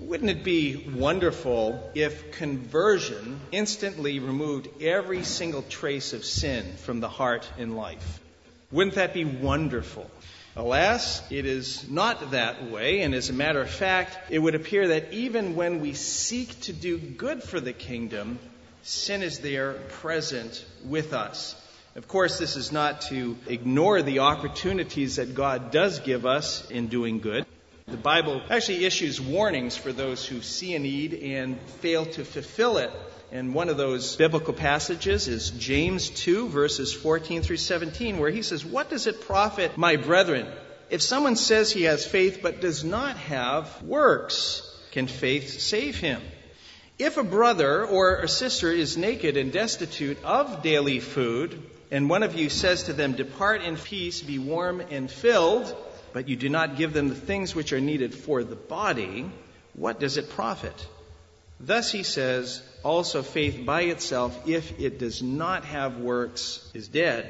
Wouldn't it be wonderful if conversion instantly removed every single trace of sin from the heart and life? Wouldn't that be wonderful? Alas, it is not that way, and as a matter of fact, it would appear that even when we seek to do good for the kingdom, sin is there present with us. Of course, this is not to ignore the opportunities that God does give us in doing good. The Bible actually issues warnings for those who see a need and fail to fulfill it. And one of those biblical passages is James 2, verses 14 through 17, where he says, "What does it profit, my brethren, if someone says he has faith but does not have works? Can faith save him? If a brother or a sister is naked and destitute of daily food, and one of you says to them, 'Depart in peace, be warm and filled,' but you do not give them the things which are needed for the body, what does it profit? Thus he says, also faith by itself, if it does not have works, is dead."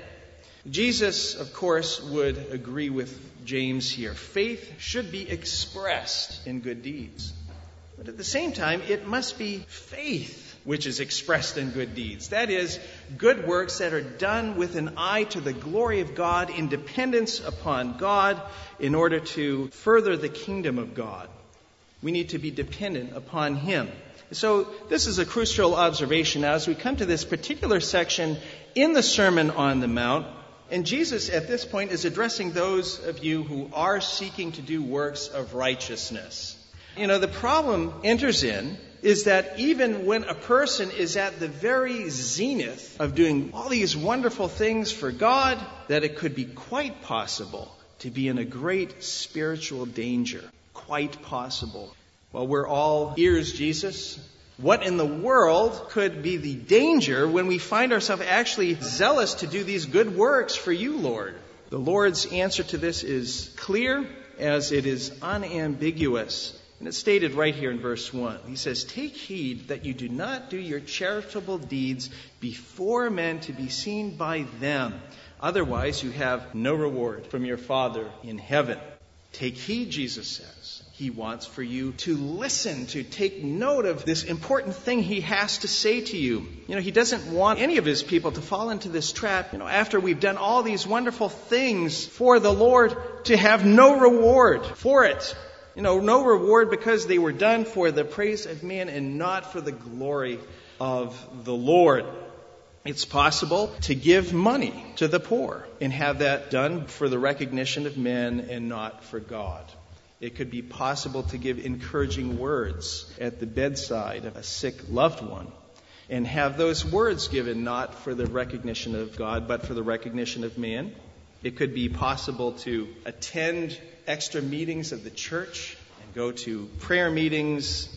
Jesus, of course, would agree with James here. Faith should be expressed in good deeds. But at the same time, it must be faith which is expressed in good deeds. That is, good works that are done with an eye to the glory of God, in dependence upon God, in order to further the kingdom of God. We need to be dependent upon Him. So this is a crucial observation as we come to this particular section in the Sermon on the Mount. And Jesus at this point is addressing those of you who are seeking to do works of righteousness. The problem enters in is that even when a person is at the very zenith of doing all these wonderful things for God, that it could be quite possible to be in a great spiritual danger. Quite possible. Well, we're all ears, Jesus. What in the world could be the danger when we find ourselves actually zealous to do these good works for you, Lord? The Lord's answer to this is clear as it is unambiguous. And it's stated right here in verse 1. He says, "Take heed that you do not do your charitable deeds before men to be seen by them. Otherwise you have no reward from your Father in heaven." Take heed, Jesus says. He wants for you to listen, to take note of this important thing He has to say to you. He doesn't want any of His people to fall into this trap, after we've done all these wonderful things for the Lord, to have no reward for it. No reward because they were done for the praise of man and not for the glory of the Lord. It's possible to give money to the poor and have that done for the recognition of men and not for God. It could be possible to give encouraging words at the bedside of a sick loved one and have those words given not for the recognition of God but for the recognition of man. It could be possible to attend extra meetings of the church and go to prayer meetings.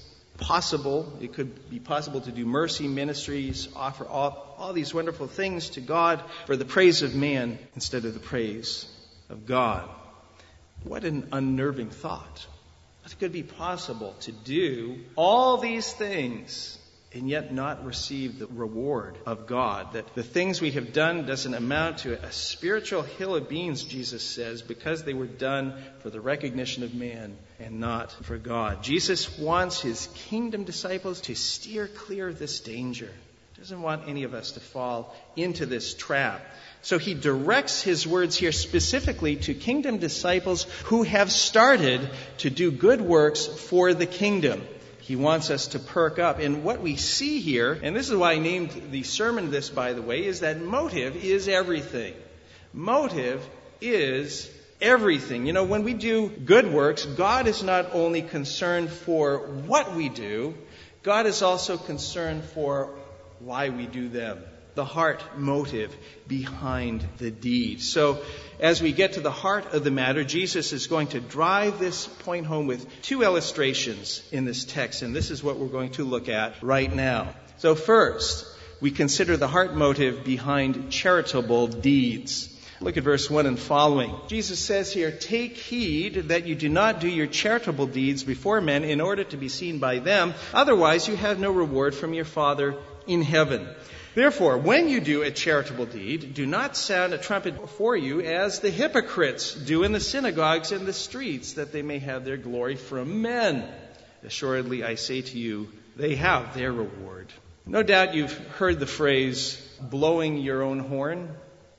It could be possible to do mercy ministries, offer all these wonderful things to God for the praise of man instead of the praise of God. What an unnerving thought. It could be possible to do all these things and yet not receive the reward of God. That the things we have done doesn't amount to a spiritual hill of beans, Jesus says, because they were done for the recognition of man and not for God. Jesus wants His kingdom disciples to steer clear of this danger. He doesn't want any of us to fall into this trap. So He directs His words here specifically to kingdom disciples who have started to do good works for the kingdom. He wants us to perk up. And what we see here, and this is why I named the sermon this, by the way, is that motive is everything. Motive is everything. When we do good works, God is not only concerned for what we do, God is also concerned for why we do them. The heart motive behind the deed. So as we get to the heart of the matter, Jesus is going to drive this point home with two illustrations in this text, and this is what we're going to look at right now. So first, we consider the heart motive behind charitable deeds. Look at verse 1 and following. Jesus says here, "Take heed that you do not do your charitable deeds before men in order to be seen by them. Otherwise you have no reward from your Father in heaven. Therefore, when you do a charitable deed, do not sound a trumpet before you as the hypocrites do in the synagogues and the streets, that they may have their glory from men. assuredly I say to you, they have their reward. No doubt you've heard the phrase, blowing your own horn.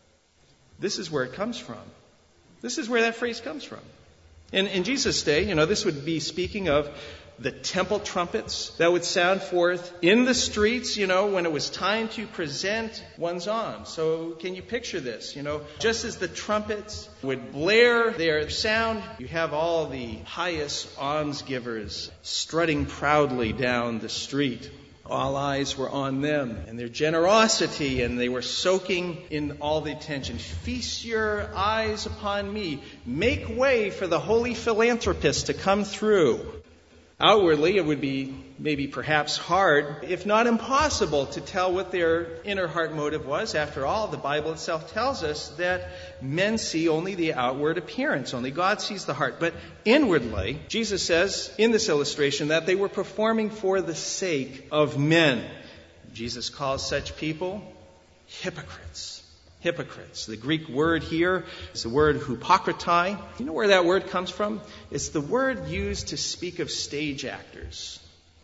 This is where it comes from. This is where that phrase comes from. In Jesus' day, this would be speaking of the temple trumpets that would sound forth in the streets, when it was time to present one's alms. So can you picture this? Just as the trumpets would blare their sound, you have all the pious almsgivers strutting proudly down the street. All eyes were on them and their generosity, and they were soaking in all the attention. Feast your eyes upon me. Make way for the holy philanthropist to come through. Outwardly, it would be maybe perhaps hard, if not impossible, to tell what their inner heart motive was. After all, the Bible itself tells us that men see only the outward appearance. Only God sees the heart. But inwardly, Jesus says in this illustration that they were performing for the sake of men. Jesus calls such people hypocrites. Hypocrites. The Greek word here is the word hypocritai. You know where that word comes from? It's the word used to speak of stage actors.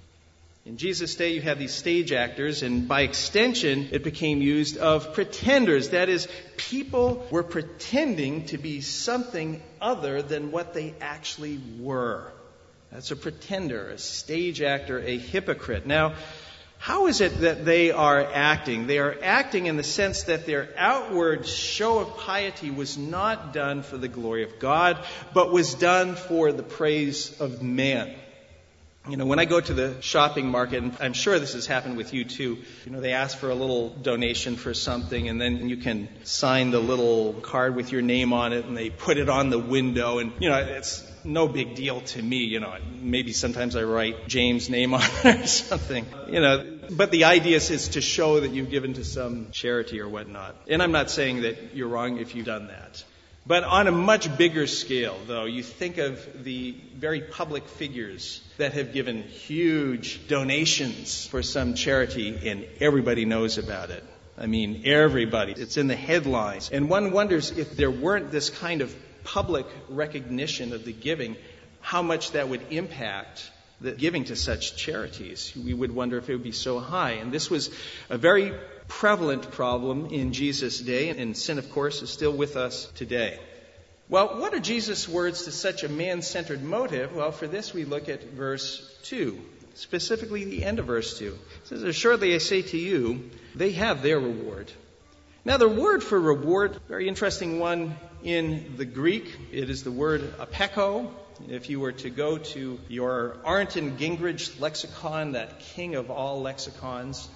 In Jesus' day, you have these stage actors, and by extension, it became used of pretenders. That is, people were pretending to be something other than what they actually were. That's a pretender, a stage actor, a hypocrite. Now, how is it that they are acting? They are acting in the sense that their outward show of piety was not done for the glory of God, but was done for the praise of man. When I go to the shopping market, and I'm sure this has happened with you too, they ask for a little donation for something, and then you can sign the little card with your name on it, and they put it on the window, and, it's no big deal to me. Maybe sometimes I write James' name on it or something, but the idea is to show that you've given to some charity or whatnot. And I'm not saying that you're wrong if you've done that. But on a much bigger scale, though, you think of the very public figures that have given huge donations for some charity, and everybody knows about it. I mean, everybody. It's in the headlines. And one wonders if there weren't this kind of public recognition of the giving, how much that would impact the giving to such charities. We would wonder if it would be so high. And this was a very prevalent problem in Jesus' day, and sin, of course, is still with us today. Well, what are Jesus' words to such a man-centered motive? Well, for this we look at verse 2, specifically the end of verse 2. It says, assuredly I say to you, they have their reward. Now, the word for reward, very interesting one in the Greek. It is the word apeko. If you were to go to your Arndt Gingrich lexicon, that king of all lexicons,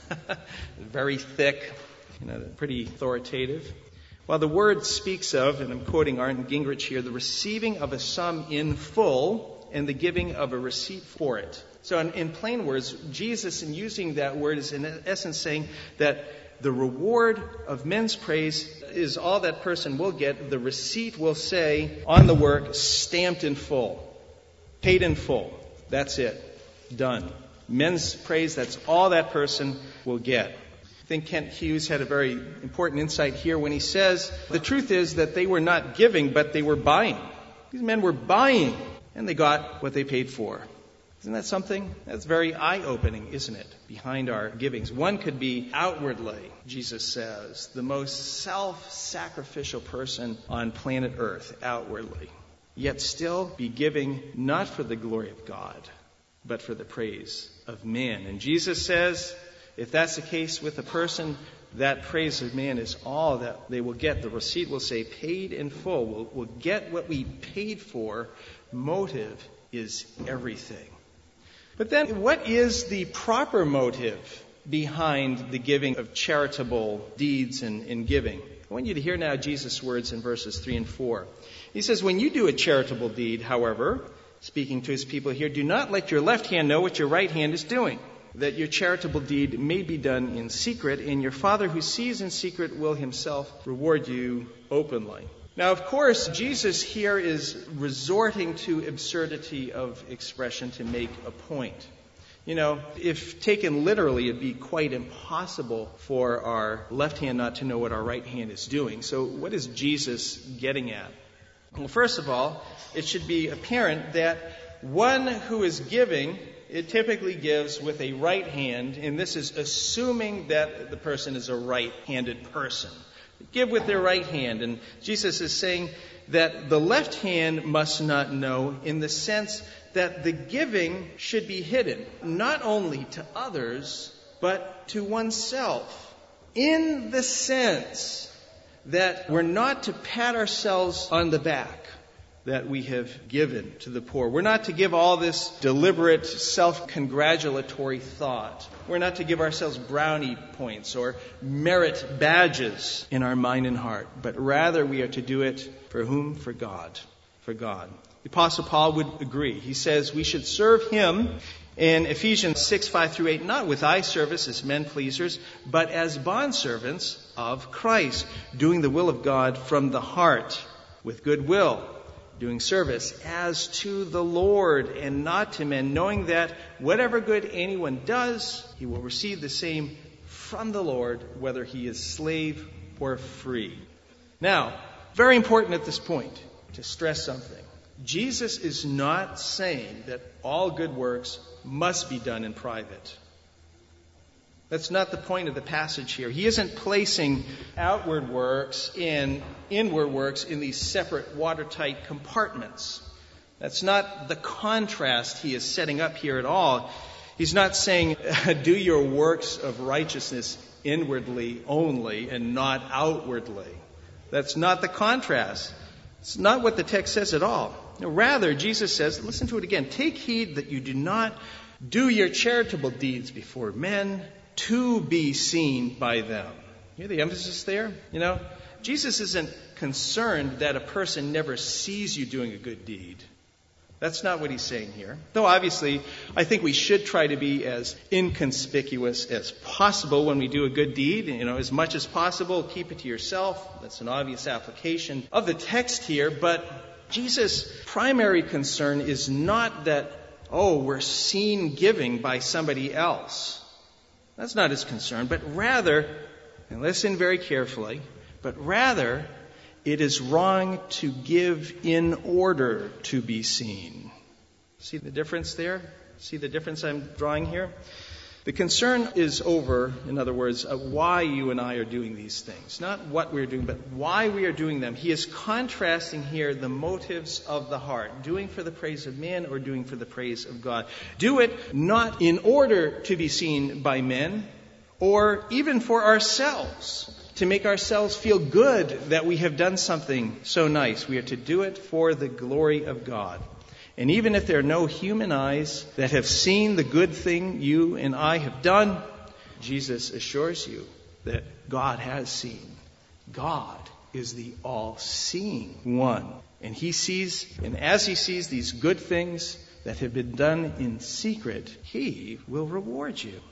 very thick, pretty authoritative. Well, the word speaks of, and I'm quoting Arndt Gingrich here, the receiving of a sum in full and the giving of a receipt for it. So in plain words, Jesus, in using that word, is in essence saying that the reward of men's praise is all that person will get. The receipt will say on the work, stamped in full, paid in full. That's it. Done. Men's praise, that's all that person will get. I think Kent Hughes had a very important insight here when he says, the truth is that they were not giving, but they were buying. These men were buying, and they got what they paid for. Isn't that something? That's very eye-opening, isn't it, behind our givings? One could be outwardly, Jesus says, the most self-sacrificial person on planet Earth, outwardly, yet still be giving not for the glory of God, but for the praise of man. And Jesus says, if that's the case with a person, that praise of man is all that they will get. The receipt will say, paid in full. We'll get what we paid for. Motive is everything. But then, what is the proper motive behind the giving of charitable deeds and giving? I want you to hear now Jesus' words in verses 3 and 4. He says, when you do a charitable deed, however, speaking to his people here, do not let your left hand know what your right hand is doing, that your charitable deed may be done in secret, and your Father who sees in secret will himself reward you openly. Now, of course, Jesus here is resorting to absurdity of expression to make a point. If taken literally, it'd be quite impossible for our left hand not to know what our right hand is doing. So what is Jesus getting at? Well, first of all, it should be apparent that one who is giving, it typically gives with a right hand, and this is assuming that the person is a right-handed person. Give with their right hand. And Jesus is saying that the left hand must not know, in the sense that the giving should be hidden, not only to others, but to oneself, in the sense that we're not to pat ourselves on the back that we have given to the poor. We're not to give all this deliberate, self-congratulatory thought. We're not to give ourselves brownie points or merit badges in our mind and heart, but rather we are to do it for whom? For God. For God. The Apostle Paul would agree. He says we should serve Him in Ephesians 6:5-8, not with eye service as men pleasers, but as bondservants of Christ, doing the will of God from the heart with good will, doing service as to the Lord and not to men, knowing that whatever good anyone does, he will receive the same from the Lord, whether he is slave or free. Now, very important at this point to stress something. Jesus is not saying that all good works must be done in private. That's not the point of the passage here. He isn't placing outward works and inward works in these separate watertight compartments. That's not the contrast he is setting up here at all. He's not saying, do your works of righteousness inwardly only and not outwardly. That's not the contrast. It's not what the text says at all. Rather, Jesus says, listen to it again, take heed that you do not do your charitable deeds before men to be seen by them. You hear the emphasis there? Jesus isn't concerned that a person never sees you doing a good deed. That's not what he's saying here. Though obviously, I think we should try to be as inconspicuous as possible when we do a good deed. As much as possible, keep it to yourself. That's an obvious application of the text here. But Jesus' primary concern is not that, we're seen giving by somebody else. That's not his concern. But rather, and listen very carefully, it is wrong to give in order to be seen. See the difference there? See the difference I'm drawing here? The concern is over, in other words, why you and I are doing these things. Not what we're doing, but why we are doing them. He is contrasting here the motives of the heart. Doing for the praise of man or doing for the praise of God. Do it not in order to be seen by men or even for ourselves, to make ourselves feel good that we have done something so nice. We are to do it for the glory of God. And even if there are no human eyes that have seen the good thing you and I have done, Jesus assures you that God has seen. God is the all-seeing one. And He sees, and as He sees these good things that have been done in secret, He will reward you.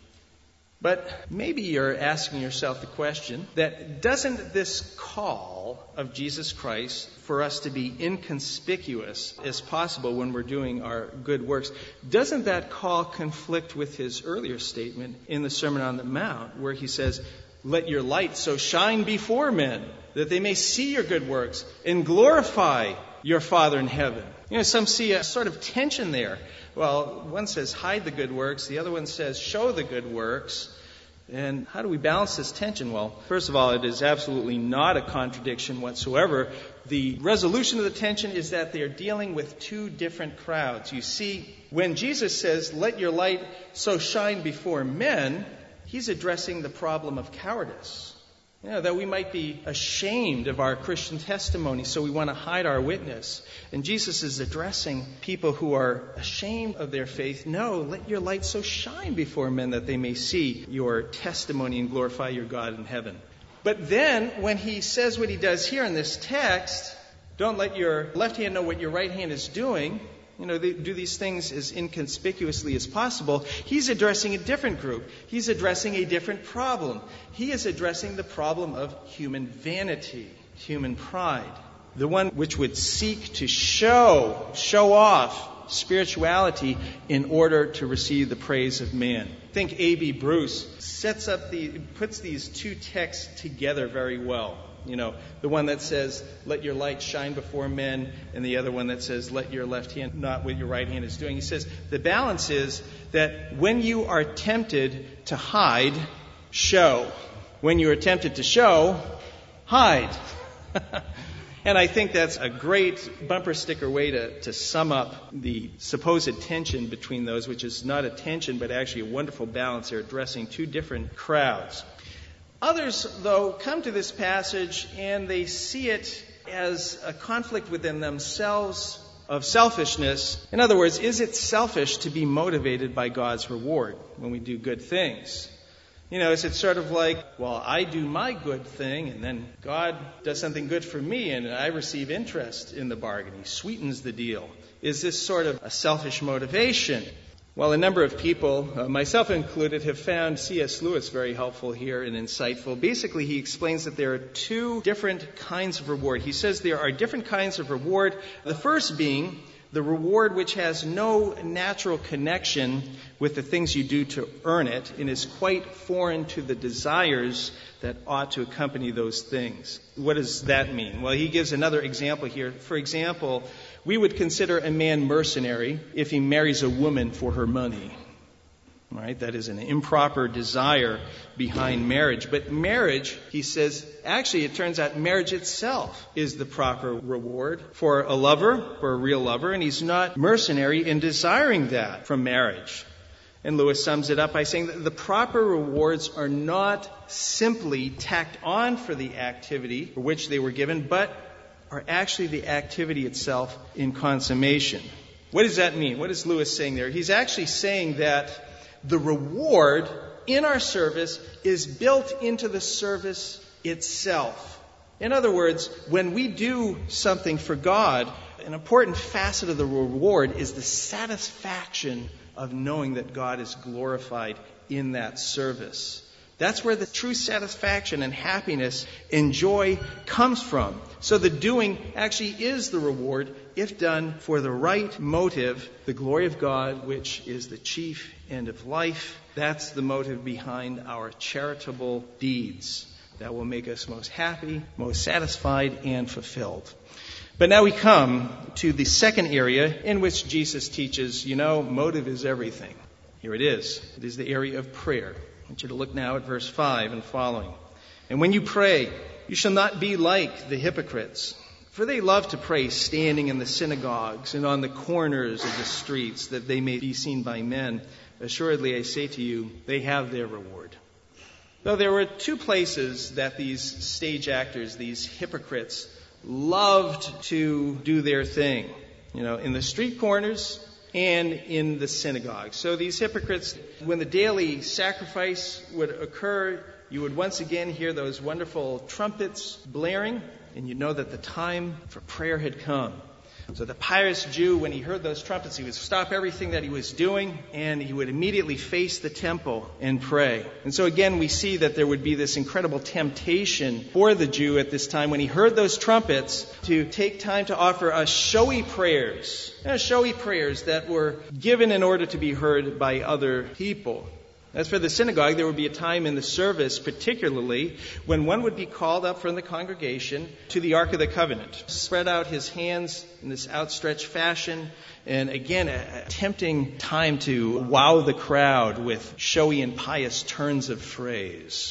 But maybe you're asking yourself the question that doesn't this call of Jesus Christ for us to be inconspicuous as possible when we're doing our good works, doesn't that call conflict with His earlier statement in the Sermon on the Mount where He says, let your light so shine before men that they may see your good works and glorify your Father in heaven? Some see a sort of tension there. Well, one says hide the good works. The other one says show the good works. And how do we balance this tension? Well, first of all, it is absolutely not a contradiction whatsoever. The resolution of the tension is that they are dealing with two different crowds. You see, when Jesus says, let your light so shine before men, He's addressing the problem of cowardice. That we might be ashamed of our Christian testimony, so we want to hide our witness. And Jesus is addressing people who are ashamed of their faith. No, let your light so shine before men that they may see your testimony and glorify your God in heaven. But then, when He says what He does here in this text, don't let your left hand know what your right hand is doing. Do these things as inconspicuously as possible. He's addressing a different group. He's addressing a different problem. He is addressing the problem of human vanity, human pride. The one which would seek to show off spirituality in order to receive the praise of man. I think A.B. Bruce puts these two texts together very well. The one that says, let your light shine before men, and the other one that says, let your left hand not what your right hand is doing. He says the balance is that when you are tempted to hide, show. When you are tempted to show, hide. And I think that's a great bumper sticker way to sum up the supposed tension between those, which is not a tension, but actually a wonderful balance. They're addressing two different crowds. Others, though, come to this passage and they see it as a conflict within themselves of selfishness. In other words, is it selfish to be motivated by God's reward when we do good things? Is it sort of like, well, I do my good thing, and then God does something good for me, and I receive interest in the bargain. He sweetens the deal. Is this sort of a selfish motivation? Well, a number of people, myself included, have found C.S. Lewis very helpful here and insightful. Basically, he explains that there are two different kinds of reward. He says there are different kinds of reward. The first being the reward which has no natural connection with the things you do to earn it and is quite foreign to the desires that ought to accompany those things. What does that mean? Well, he gives another example here. For example, we would consider a man mercenary if he marries a woman for her money. Right? That is an improper desire behind marriage. But marriage, he says, actually it turns out marriage itself is the proper reward for a lover, for a real lover, and he's not mercenary in desiring that from marriage. And Lewis sums it up by saying that the proper rewards are not simply tacked on for the activity for which they were given, but are actually the activity itself in consummation. What does that mean? What is Lewis saying there? He's actually saying that the reward in our service is built into the service itself. In other words, when we do something for God, an important facet of the reward is the satisfaction of knowing that God is glorified in that service. That's where the true satisfaction and happiness and joy comes from. So the doing actually is the reward if done for the right motive, the glory of God, which is the chief end of life. That's the motive behind our charitable deeds that will make us most happy, most satisfied, and fulfilled. But now we come to the second area in which Jesus teaches, motive is everything. Here it is. It is the area of prayer. I want you to look now at verse 5 and following. And when you pray, you shall not be like the hypocrites, for they love to pray standing in the synagogues and on the corners of the streets, that they may be seen by men. Assuredly, I say to you, they have their reward. Though there were two places that these stage actors, these hypocrites, loved to do their thing, in the street corners and in the synagogue. So these hypocrites, when the daily sacrifice would occur, you would once again hear those wonderful trumpets blaring, and you'd know that the time for prayer had come. So the pious Jew, when he heard those trumpets, he would stop everything that he was doing, and he would immediately face the temple and pray. And so again, we see that there would be this incredible temptation for the Jew at this time when he heard those trumpets to take time to offer showy prayers that were given in order to be heard by other people. As for the synagogue, there would be a time in the service, particularly, when one would be called up from the congregation to the Ark of the Covenant, spread out his hands in this outstretched fashion, and again, a tempting time to wow the crowd with showy and pious turns of phrase.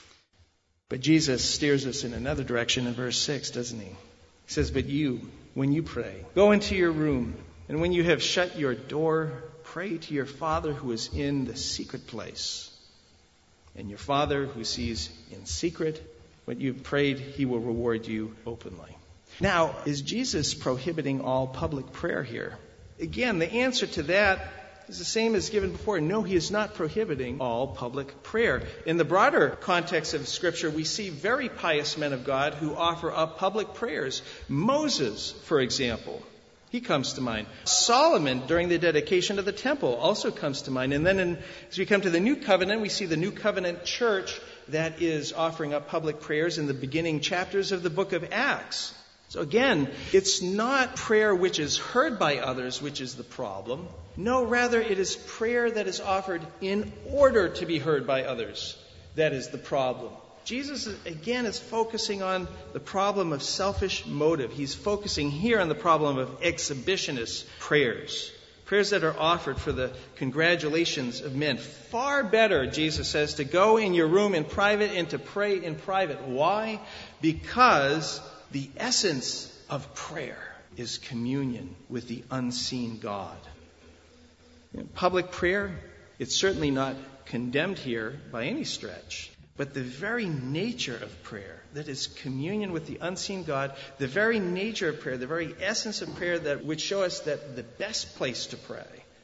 But Jesus steers us in another direction in verse 6, doesn't he? He says, but you, when you pray, go into your room, and when you have shut your door, pray to your Father who is in the secret place. And your Father who sees in secret what you've prayed, he will reward you openly. Now, is Jesus prohibiting all public prayer here? Again, the answer to that is the same as given before. No, he is not prohibiting all public prayer. In the broader context of Scripture, we see very pious men of God who offer up public prayers. Moses, for example, he comes to mind. Solomon, during the dedication of the temple, also comes to mind. And then as we come to the New Covenant, we see the New Covenant church that is offering up public prayers in the beginning chapters of the book of Acts. So again, it's not prayer which is heard by others which is the problem. No, rather it is prayer that is offered in order to be heard by others that is the problem. Jesus, again, is focusing on the problem of selfish motive. He's focusing here on the problem of exhibitionist prayers. Prayers that are offered for the congratulations of men. Far better, Jesus says, to go in your room in private and to pray in private. Why? Because the essence of prayer is communion with the unseen God. Public prayer, it's certainly not condemned here by any stretch. But the very nature of prayer, that is communion with the unseen God, the very nature of prayer, the very essence of prayer that would show us that the best place to pray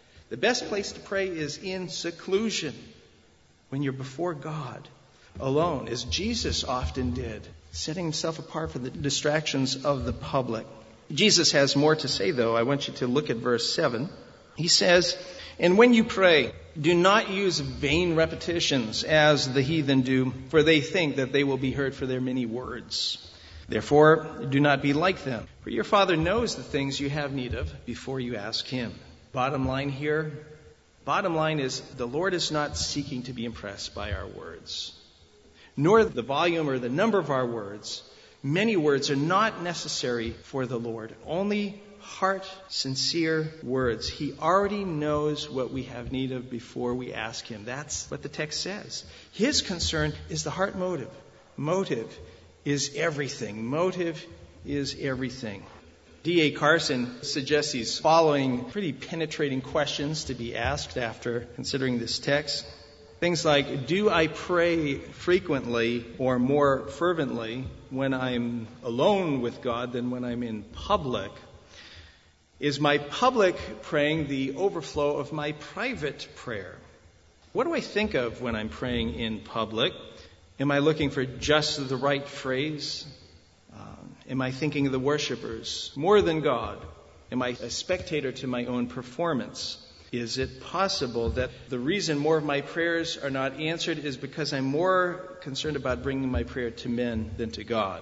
is in seclusion, when you're before God, alone, as Jesus often did, setting himself apart from the distractions of the public. Jesus has more to say, though. I want you to look at verse 7. He says, "And when you pray, do not use vain repetitions as the heathen do, for they think that they will be heard for their many words. Therefore, do not be like them, for your Father knows the things you have need of before you ask him." Bottom line is the Lord is not seeking to be impressed by our words, nor the volume or the number of our words. Many words are not necessary for the Lord. Only heart, sincere words. He already knows what we have need of before we ask him. That's what the text says. His concern is the heart motive. Motive is everything. Motive is everything. D.A. Carson suggests these following pretty penetrating questions to be asked after considering this text. Things like, do I pray frequently or more fervently when I'm alone with God than when I'm in public? Is my public praying the overflow of my private prayer? What do I think of when I'm praying in public? Am I looking for just the right phrase? Am I thinking of the worshipers more than God? Am I a spectator to my own performance? Is it possible that the reason more of my prayers are not answered is because I'm more concerned about bringing my prayer to men than to God?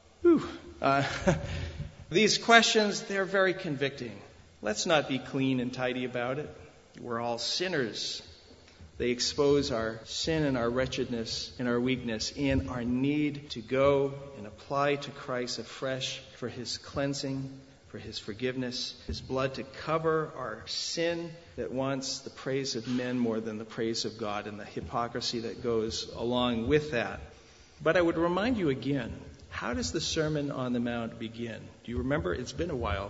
These questions, they're very convicting. Let's not be clean and tidy about it. We're all sinners. They expose our sin and our wretchedness and our weakness and our need to go and apply to Christ afresh for his cleansing, for his forgiveness, his blood to cover our sin that wants the praise of men more than the praise of God, and the hypocrisy that goes along with that. But I would remind you again, how does the Sermon on the Mount begin? Do you remember? It's been a while.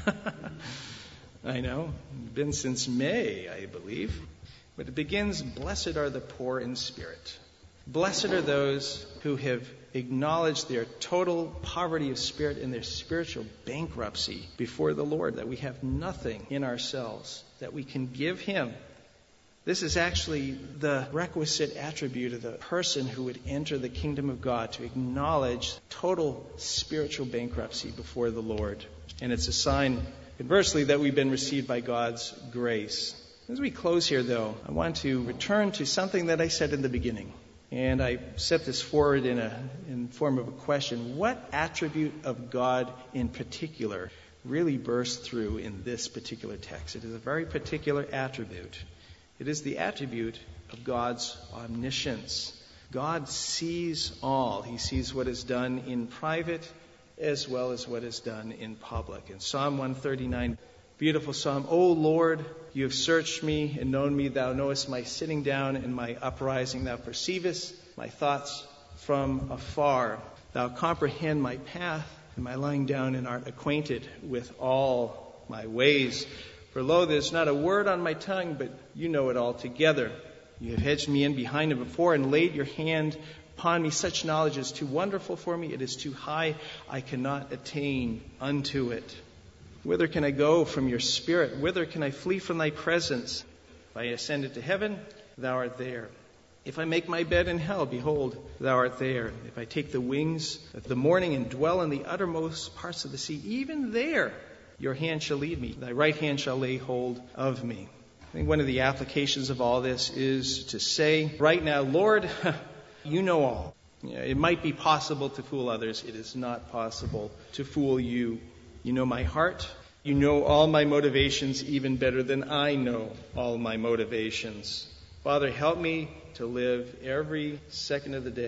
I know. It's been since May, I believe. But it begins, "Blessed are the poor in spirit." Blessed are those who have acknowledged their total poverty of spirit and their spiritual bankruptcy before the Lord, that we have nothing in ourselves that we can give him. This is actually the requisite attribute of the person who would enter the kingdom of God, to acknowledge total spiritual bankruptcy before the Lord. And it's a sign, conversely, that we've been received by God's grace. As we close here, though, I want to return to something that I said in the beginning. And I set this forward in form of a question. What attribute of God in particular really bursts through in this particular text? It is a very particular attribute. It is the attribute of God's omniscience. God sees all. He sees what is done in private as well as what is done in public. In Psalm 139, beautiful psalm, "O Lord, you have searched me and known me. Thou knowest my sitting down and my uprising. Thou perceivest my thoughts from afar. Thou comprehend my path and my lying down, and art acquainted with all my ways. For lo, there's not a word on my tongue, but you know it altogether. You have hedged me in behind and before, and laid your hand upon me. Such knowledge is too wonderful for me. It is too high. I cannot attain unto it. Whither can I go from your spirit? Whither can I flee from thy presence? If I ascend into heaven, thou art there. If I make my bed in hell, behold, thou art there. If I take the wings of the morning and dwell in the uttermost parts of the sea, even there your hand shall lead me. Thy right hand shall lay hold of me." I think one of the applications of all this is to say right now, Lord, you know all. It might be possible to fool others. It is not possible to fool you. You know my heart. You know all my motivations even better than I know all my motivations. Father, help me to live every second of the day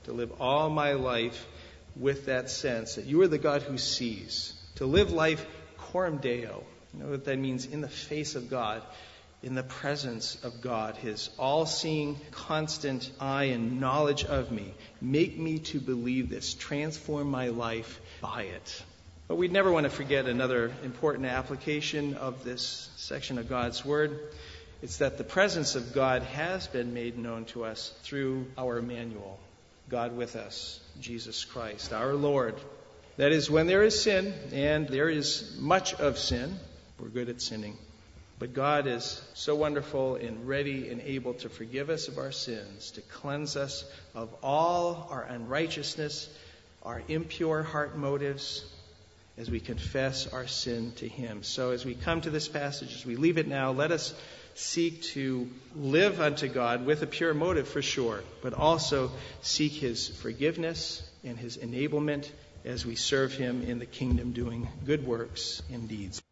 to live all my life with that sense that you are the God who sees, to live life coram Deo. You know what that means? In the face of God, in the presence of God, his all-seeing, constant eye and knowledge of me. Make me to believe this. Transform my life by it. But we'd never want to forget another important application of this section of God's Word. It's that the presence of God has been made known to us through our Emmanuel, God with us, Jesus Christ, our Lord. That is, when there is sin, and there is much of sin, we're good at sinning. But God is so wonderful and ready and able to forgive us of our sins, to cleanse us of all our unrighteousness, our impure heart motives, as we confess our sin to him. So as we come to this passage, as we leave it now, let us seek to live unto God with a pure motive for sure, but also seek his forgiveness and his enablement as we serve him in the kingdom, doing good works and deeds.